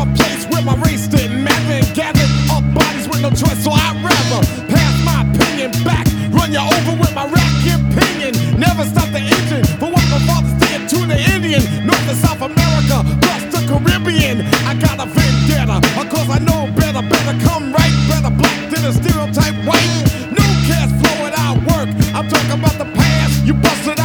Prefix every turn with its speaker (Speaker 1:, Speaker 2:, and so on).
Speaker 1: a place where my race didn't matter and gathered up bodies with no choice, so I'd rather pass my opinion back, run you over with my racket opinion. Never stop the engine for what my fathers did to the Indian, North and South America, plus the Caribbean. I got a vendetta, cause I know better, better come right, better black than a stereotype white. No cash flow without work, I'm talking about the past, you busted out.